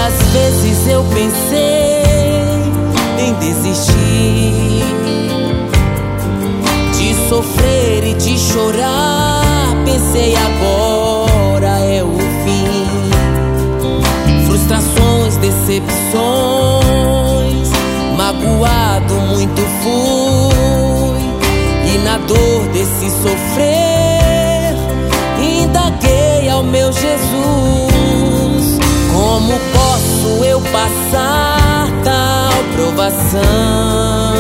Quantas vezes eu pensei em desistir, de sofrer e de chorar. Pensei, agora é o fim. Frustrações, decepções, magoado muito fui, e na dor desse sofrer indaguei ao meu Jesus: como posso eu passar tal provação,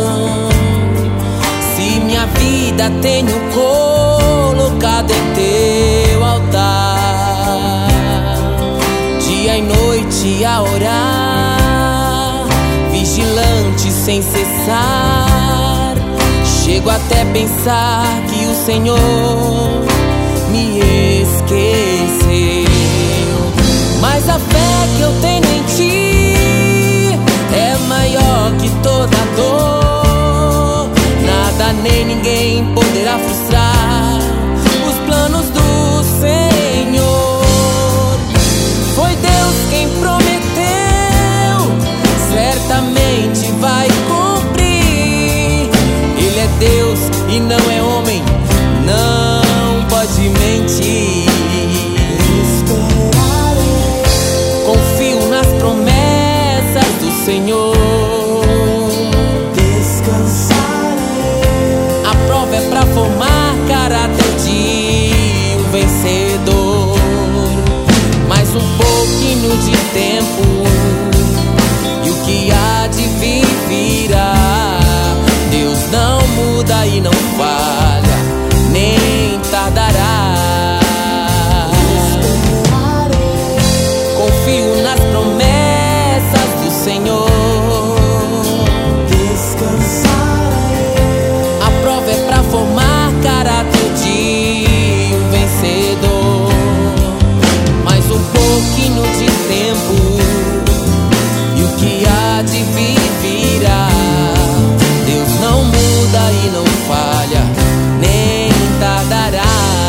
se minha vida tenho colocado em teu altar, dia e noite a orar, vigilante sem cessar. Chego até pensar que o Senhor me esqueceu, mas a fé que eu tenho em Ti é maior que toda dor. Nada nem ninguém poderá frustrar os planos do Senhor. Foi Deus quem prometeu, certamente vai cumprir. Ele é Deus e não é homem, não pode mentir. Confio nas promessas do Senhor, descansarei. A prova é pra formar caráter de um vencedor. Mais um pouquinho de tempo e o que há de vir virá. Deus não muda e não falha, nem tardará. Confio nas promessas do Senhor, descansarei. A prova é pra formar caráter de um vencedor. Mais um pouquinho de tempo e o que há de vir virá. Deus não muda e não falha, nem tardará.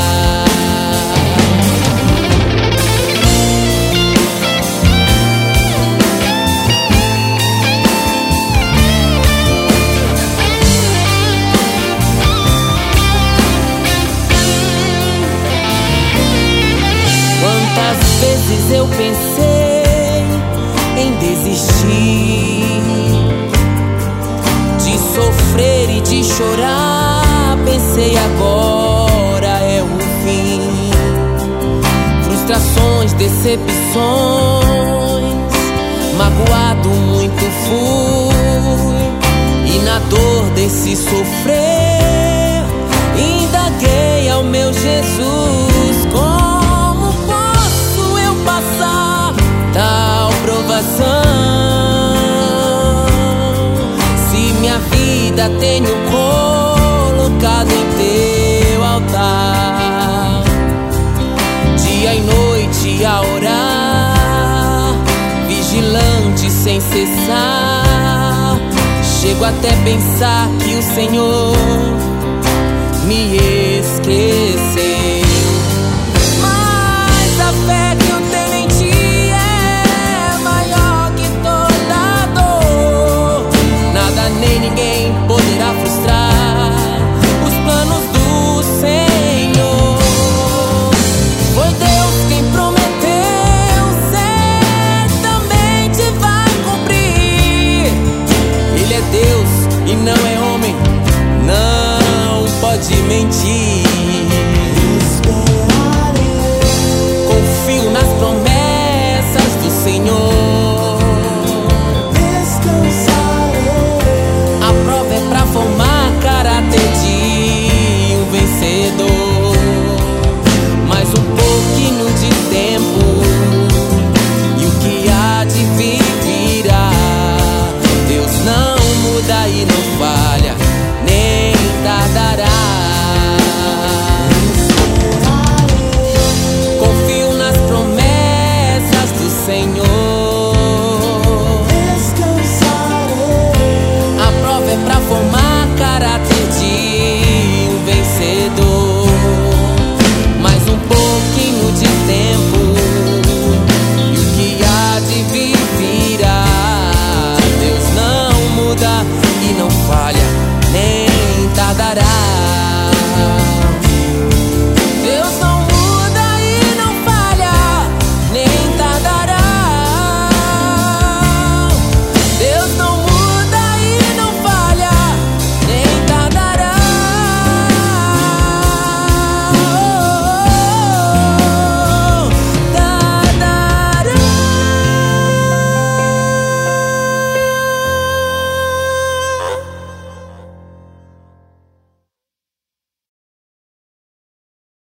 Quantas vezes eu pensei em desistir, de sofrer e de chorar. Pensei, agora é o fim. Frustrações, decepções, magoado muito fui, e na dor desse sofrer indaguei ao meu Jesus: como posso eu passar tal provação, se minha vida tenho colocado em teu altar, dia e noite a orar, vigilante sem cessar. Chego até pensar que o Senhor me esqueceu, mas a fé que eu tenho em Ti é maior que toda dor. Nada nem ninguém poderá frustrar os planos do Senhor. Foi Deus quem prometeu, certamente vai cumprir. Ele é Deus e não é homem, não pode mentir. Confio nas promessas do Senhor, descansarei. A prova é pra formar caráter de um vencedor. Mais um pouquinho de tempo e o que há de vir virá. Deus não muda e não falha, nem tardará. Confio nas promessas do Senhor,